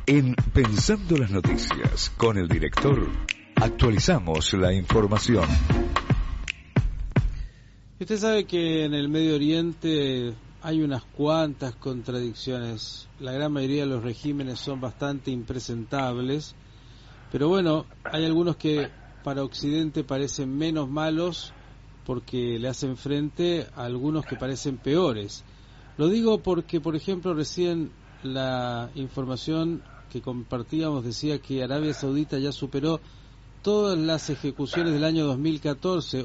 En Pensando las Noticias, con el director, actualizamos la información. Usted sabe que en el Medio Oriente hay unas cuantas contradicciones. La gran mayoría de los regímenes son bastante impresentables, pero bueno, hay algunos que para Occidente parecen menos malos porque le hacen frente a algunos que parecen peores. Lo digo porque, por ejemplo, recién la información que compartíamos decía que Arabia Saudita ya superó todas las ejecuciones del año 2014,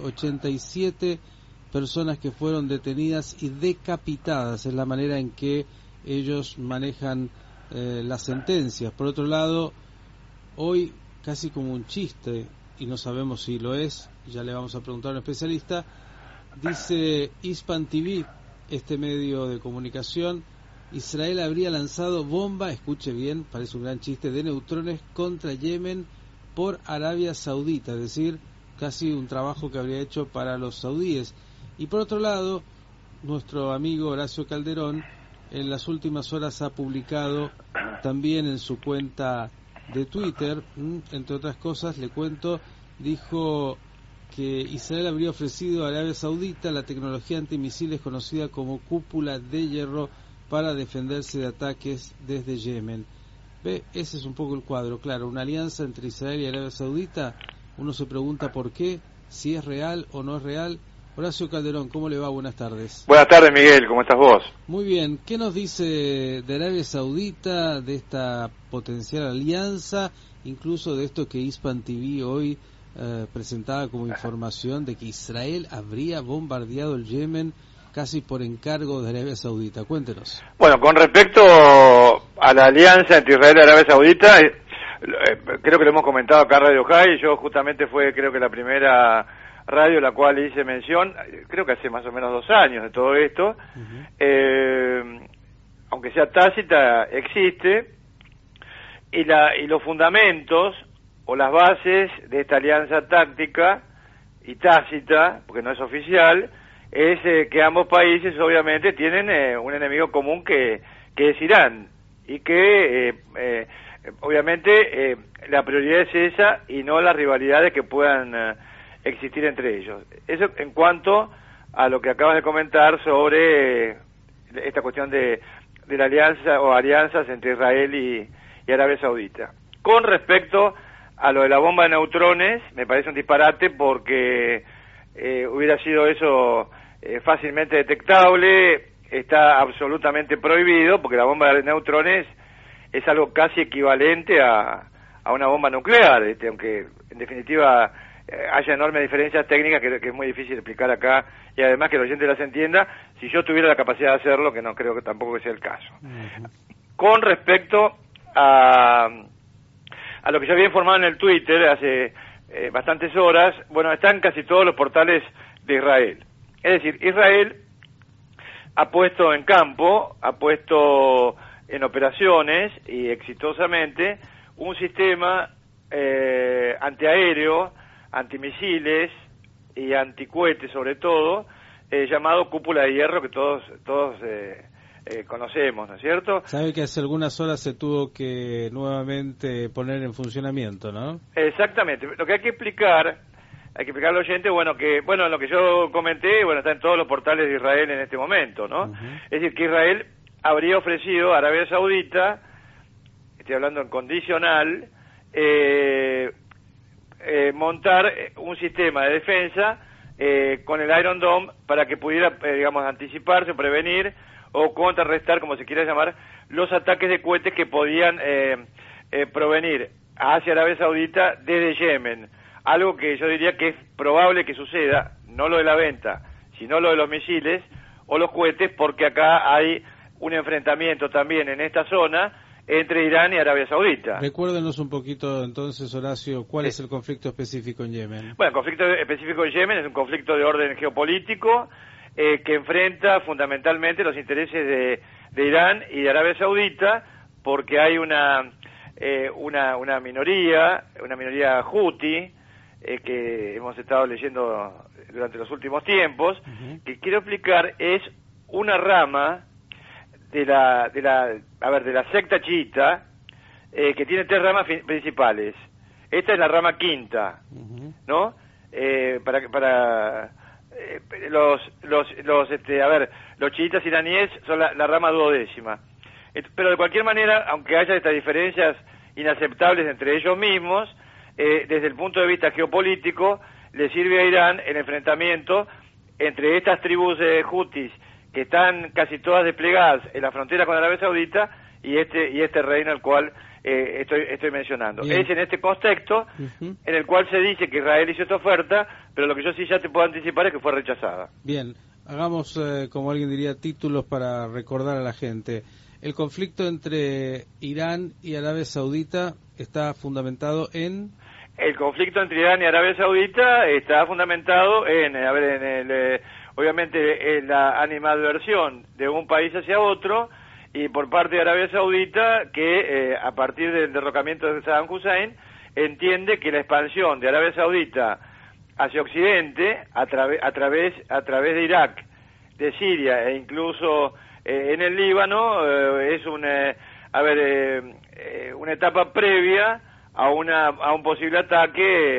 87 personas que fueron detenidas y decapitadas, es la manera en que ellos manejan las sentencias. Por otro lado, hoy casi como un chiste, y no sabemos si lo es, ya le vamos a preguntar a un especialista, dice Hispan TV, este medio de comunicación, Israel habría lanzado bomba, escuche bien, parece un gran chiste, de neutrones contra Yemen por Arabia Saudita, es decir, casi un trabajo que habría hecho para los saudíes. Y por otro lado, nuestro amigo Horacio Calderón en las últimas horas ha publicado también en su cuenta de Twitter, entre otras cosas, le cuento, dijo que Israel habría ofrecido a Arabia Saudita la tecnología antimisiles conocida como cúpula de hierro para defenderse de ataques desde Yemen. Ve, ese es un poco el cuadro, claro, una alianza entre Israel y Arabia Saudita. Uno se pregunta por qué, si es real o no es real. Horacio Calderón, ¿cómo le va? Buenas tardes. Buenas tardes, Miguel, ¿cómo estás vos? Muy bien, ¿qué nos dice de Arabia Saudita, de esta potencial alianza, incluso de esto que Hispan TV hoy presentaba como información de que Israel habría bombardeado el Yemen casi por encargo de Arabia Saudita? Cuéntenos. Bueno, con respecto a la alianza entre Israel y Arabia Saudita, creo que lo hemos comentado acá en Radio High, yo justamente fue creo que la primera radio la cual hice mención, creo que hace más o menos 2 años de todo esto, aunque sea tácita, existe, y los fundamentos o las bases de esta alianza táctica y tácita, porque no es oficial, es que ambos países obviamente tienen un enemigo común que es Irán, y que obviamente la prioridad es esa y no las rivalidades que puedan existir entre ellos. Eso en cuanto a lo que acabas de comentar sobre esta cuestión de la alianza o alianzas entre Israel y Arabia Saudita. Con respecto a lo de la bomba de neutrones, me parece un disparate porque hubiera sido eso fácilmente detectable, está absolutamente prohibido porque la bomba de neutrones es algo casi equivalente a una bomba nuclear, aunque en definitiva haya enormes diferencias técnicas que es muy difícil explicar acá, y además que el oyente las entienda si yo tuviera la capacidad de hacerlo, que no creo que tampoco sea el caso. Con respecto a lo que yo había informado en el Twitter hace bastantes horas, bueno, están casi todos los portales de Israel. Es decir, Israel ha puesto en campo, ha puesto en operaciones, y exitosamente, un sistema antiaéreo, antimisiles y anticohetes sobre todo, llamado cúpula de hierro, que todos conocemos, ¿no es cierto? Sabe que hace algunas horas se tuvo que nuevamente poner en funcionamiento, ¿no? Exactamente. Lo que hay que explicar al oyente, lo que yo comenté, está en todos los portales de Israel en este momento, ¿no? Es decir, que Israel habría ofrecido a Arabia Saudita, estoy hablando en condicional, montar un sistema de defensa con el Iron Dome para que pudiera, anticiparse, prevenir o contrarrestar, como se quiera llamar, los ataques de cohetes que podían provenir hacia Arabia Saudita desde Yemen. Algo que yo diría que es probable que suceda, no lo de la venta, sino lo de los misiles o los cohetes, porque acá hay un enfrentamiento también en esta zona entre Irán y Arabia Saudita. Recuérdenos un poquito entonces, Horacio, ¿cuál es el conflicto específico en Yemen? Bueno, el conflicto específico en Yemen es un conflicto de orden geopolítico que enfrenta fundamentalmente los intereses de Irán y de Arabia Saudita, porque hay una minoría Houthi, que hemos estado leyendo durante los últimos tiempos, que quiero explicar es una rama de la secta chiita, que tiene 3 ramas principales. Esta es la rama quinta, ¿no? Los chiitas iraníes son la rama duodécima. Pero de cualquier manera, aunque haya estas diferencias inaceptables entre ellos mismos, desde el punto de vista geopolítico, le sirve a Irán el enfrentamiento entre estas tribus hutis que están casi todas desplegadas en la frontera con Arabia Saudita y este reino al cual estoy mencionando. Bien. Es en este contexto en el cual se dice que Israel hizo esta oferta, pero lo que yo sí ya te puedo anticipar es que fue rechazada. Bien, hagamos, como alguien diría, títulos para recordar a la gente. El conflicto entre Irán y Arabia Saudita está fundamentado en... El conflicto entre Irán y Arabia Saudita está fundamentado obviamente en la animadversión de un país hacia otro, y por parte de Arabia Saudita que a partir del derrocamiento de Saddam Hussein entiende que la expansión de Arabia Saudita hacia Occidente a través de Irak, de Siria e incluso en el Líbano es una etapa previa a un posible ataque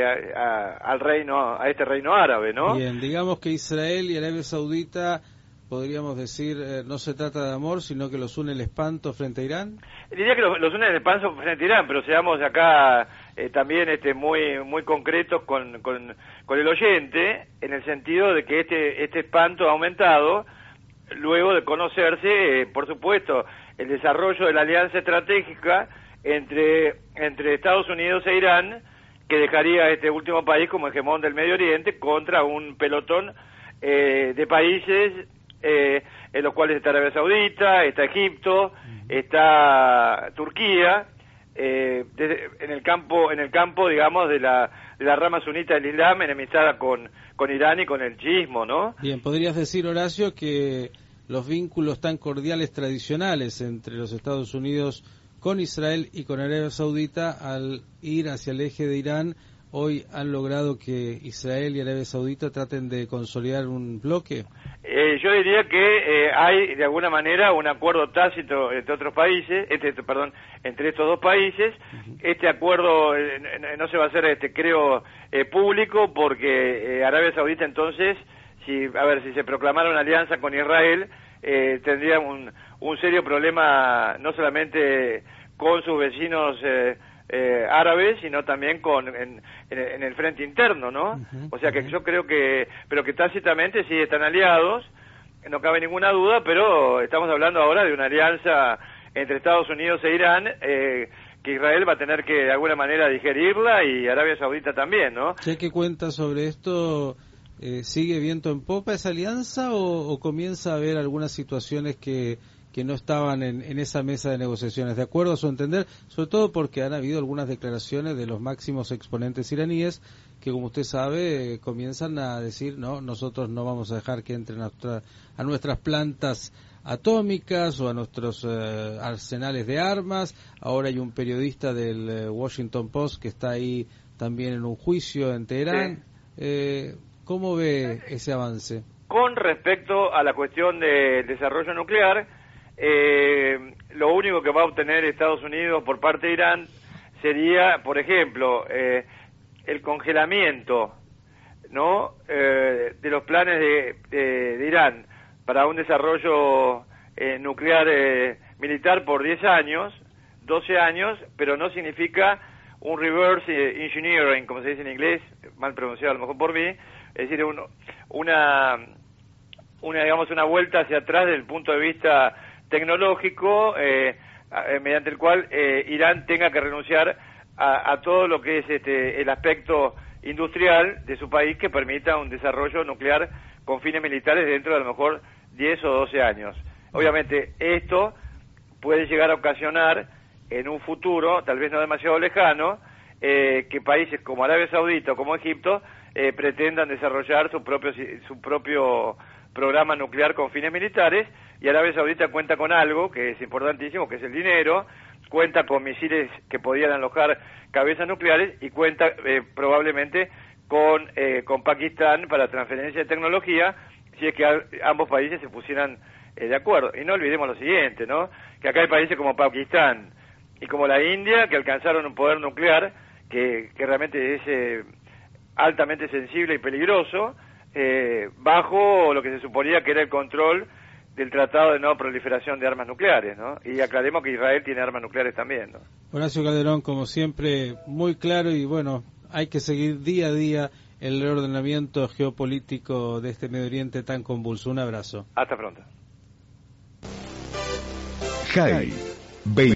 a este reino árabe, ¿no? Bien, digamos que Israel y Arabia Saudita, podríamos decir, no se trata de amor, sino que los une el espanto frente a Irán. Diría que los une el espanto frente a Irán, pero seamos acá también muy concretos con el oyente, en el sentido de que este espanto ha aumentado luego de conocerse, por supuesto, el desarrollo de la alianza estratégica entre Estados Unidos e Irán, que dejaría a este último país como hegemón del Medio Oriente contra un pelotón de países en los cuales está Arabia Saudita, está Egipto, está Turquía, en el campo, digamos, de la rama sunita del Islam, enemistada con Irán y con el chiismo, ¿no? Bien, podrías decir, Horacio, que los vínculos tan cordiales tradicionales entre los Estados Unidos con Israel y con Arabia Saudita, al ir hacia el eje de Irán, hoy han logrado que Israel y Arabia Saudita traten de consolidar un bloque. Yo diría que hay de alguna manera un acuerdo tácito entre estos dos países. Este acuerdo no se va a hacer, creo, público, porque Arabia Saudita entonces, si se proclamara una alianza con Israel, tendría un serio problema no solamente con sus vecinos árabes, sino también en el frente interno, ¿no? O sea que yo creo que tácitamente sí están aliados, no cabe ninguna duda, pero estamos hablando ahora de una alianza entre Estados Unidos e Irán, que Israel va a tener que de alguna manera digerirla, y Arabia Saudita también, ¿no? ¿Qué cuenta sobre esto? ¿Sigue viento en popa esa alianza o comienza a haber algunas situaciones que no estaban en esa mesa de negociaciones? De acuerdo a su entender, sobre todo porque han habido algunas declaraciones de los máximos exponentes iraníes que, como usted sabe, comienzan a decir, no, nosotros no vamos a dejar que entren a nuestras plantas atómicas o a nuestros arsenales de armas. Ahora hay un periodista del Washington Post que está ahí también en un juicio en Teherán. Sí. ¿Cómo ve ese avance? Con respecto a la cuestión del desarrollo nuclear, lo único que va a obtener Estados Unidos por parte de Irán sería, por ejemplo, el congelamiento, ¿no?, de los planes de Irán para un desarrollo nuclear militar por 10 años, 12 años, pero no significa un reverse engineering, como se dice en inglés, mal pronunciado a lo mejor por mí, es decir, una vuelta hacia atrás desde el punto de vista tecnológico, mediante el cual Irán tenga que renunciar a todo lo que es el aspecto industrial de su país, que permita un desarrollo nuclear con fines militares dentro de a lo mejor 10 o 12 años. Obviamente esto puede llegar a ocasionar en un futuro, tal vez no demasiado lejano, que países como Arabia Saudita o como Egipto pretendan desarrollar su propio programa nuclear con fines militares, y Arabia Saudita cuenta con algo que es importantísimo, que es el dinero, cuenta con misiles que podían alojar cabezas nucleares, y cuenta probablemente con Pakistán para transferencia de tecnología, si es que ambos países se pusieran de acuerdo. Y no olvidemos lo siguiente, ¿no?, que acá hay países como Pakistán, y como la India, que alcanzaron un poder nuclear que realmente es altamente sensible y peligroso, bajo lo que se suponía que era el control del Tratado de No Proliferación de Armas Nucleares, ¿no? Y aclaremos que Israel tiene armas nucleares también, ¿no? Horacio Calderón, como siempre, muy claro, y bueno, hay que seguir día a día el reordenamiento geopolítico de este Medio Oriente tan convulso. Un abrazo. Hasta pronto. JAI